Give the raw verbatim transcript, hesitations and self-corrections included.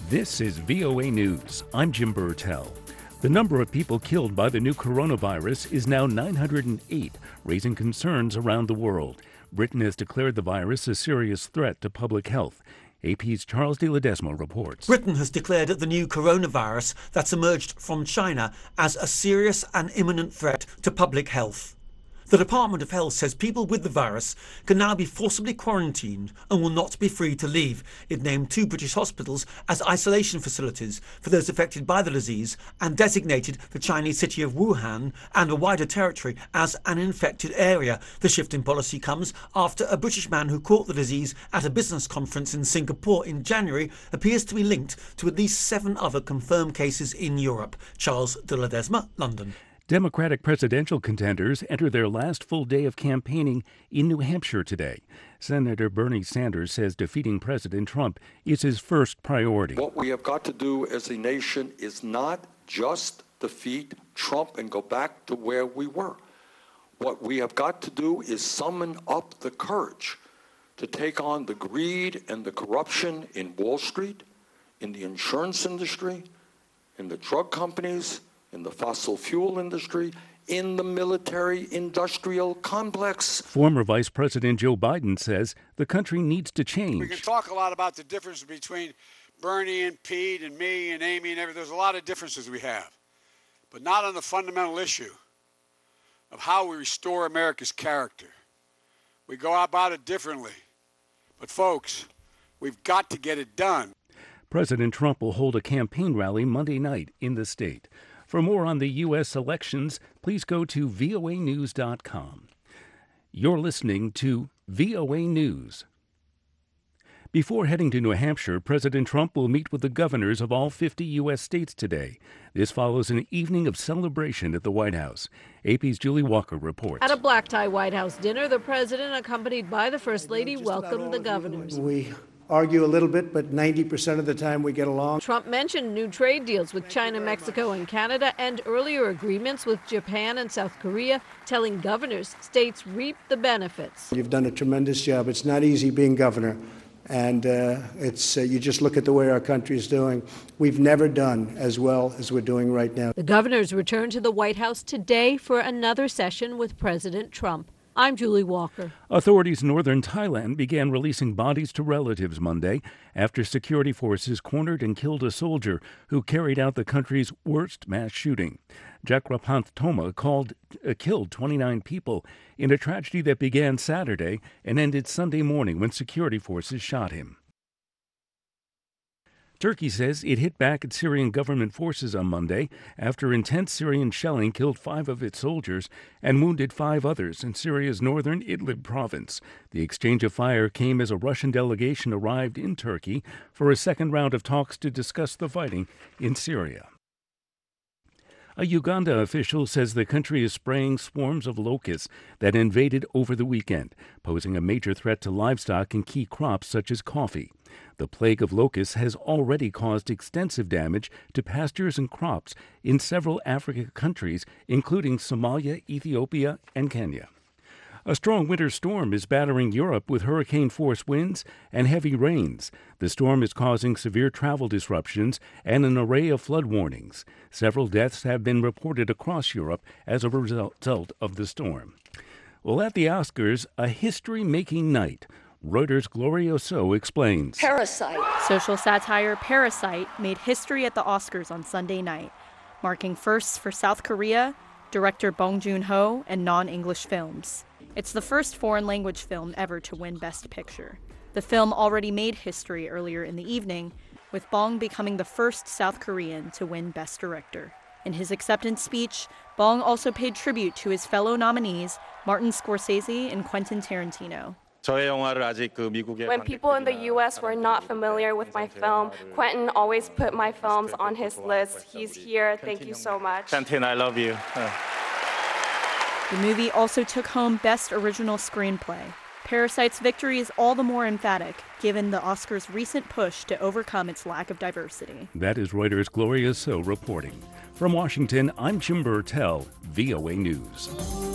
This is V O A News. I'm Jim Burtell. The number of people killed by the new coronavirus is now nine hundred eight, raising concerns around the world. Britain has declared the virus a serious threat to public health. A P's Charles de Ledesma reports. Britain has declared the new coronavirus that's emerged from China as a serious and imminent threat to public health. The Department of Health says people with the virus can now be forcibly quarantined and will not be free to leave. It named two British hospitals as isolation facilities for those affected by the disease and designated the Chinese city of Wuhan and a wider territory as an infected area. The shift in policy comes after a British man who caught the disease at a business conference in Singapore in January appears to be linked to at least seven other confirmed cases in Europe. Charles de Ledesma, London. Democratic presidential contenders enter their last full day of campaigning in New Hampshire today. Senator Bernie Sanders says defeating President Trump is his first priority. What we have got to do as a nation is not just defeat Trump and go back to where we were. What we have got to do is summon up the courage to take on the greed and the corruption in Wall Street, in the insurance industry, in the drug companies, in the fossil fuel industry, in the military-industrial complex. Former Vice President Joe Biden says the country needs to change. We can talk a lot about the difference between Bernie and Pete and me and Amy and everything. There's a lot of differences we have, but not on the fundamental issue of how we restore America's character. We go about it differently, but folks, we've got to get it done. President Trump will hold a campaign rally Monday night in the state. For more on the U S elections, please go to V O A news dot com. You're listening to V O A News. Before heading to New Hampshire, President Trump will meet with the governors of all fifty U S states today. This follows an evening of celebration at the White House. A P's Julie Walker reports. At a black-tie White House dinner, the president, accompanied by the First Lady, welcomed the governors. We argue a little bit, but ninety percent of the time we get along. Trump mentioned new trade deals with China, Mexico, and Canada, and earlier agreements with Japan and South Korea, telling governors states reap the benefits. You've done a tremendous job. It's not easy being governor, and uh, it's uh, you just look at the way our country is doing. We've never done as well as we're doing right now. The governors return to the White House today for another session with President Trump. I'm Julie Walker. Authorities in northern Thailand began releasing bodies to relatives Monday after security forces cornered and killed a soldier who carried out the country's worst mass shooting. Jakrapanth Thoma called, uh, killed twenty-nine people in a tragedy that began Saturday and ended Sunday morning when security forces shot him. Turkey says it hit back at Syrian government forces on Monday after intense Syrian shelling killed five of its soldiers and wounded five others in Syria's northern Idlib province. The exchange of fire came as a Russian delegation arrived in Turkey for a second round of talks to discuss the fighting in Syria. A Uganda official says the country is spraying swarms of locusts that invaded over the weekend, posing a major threat to livestock and key crops such as coffee. The plague of locusts has already caused extensive damage to pastures and crops in several African countries, including Somalia, Ethiopia, and Kenya. A strong winter storm is battering Europe with hurricane-force winds and heavy rains. The storm is causing severe travel disruptions and an array of flood warnings. Several deaths have been reported across Europe as a result of the storm. Well, at the Oscars, a history-making night. Reuters' Gloria So explains. Parasite. Social satire Parasite made history at the Oscars on Sunday night, marking firsts for South Korea, director Bong Joon-ho, and non-English films. It's the first foreign language film ever to win Best Picture. The film already made history earlier in the evening, with Bong becoming the first South Korean to win Best Director. In his acceptance speech, Bong also paid tribute to his fellow nominees, Martin Scorsese and Quentin Tarantino. When people in the U S were not familiar with my film, Quentin always put my films on his list. He's here. Thank you so much. Quentin, I love you. The movie also took home Best Original Screenplay. Parasite's victory is all the more emphatic, given the Oscars' recent push to overcome its lack of diversity. That is Reuters' Gloria So reporting. From Washington, I'm Jim Burtell, V O A News.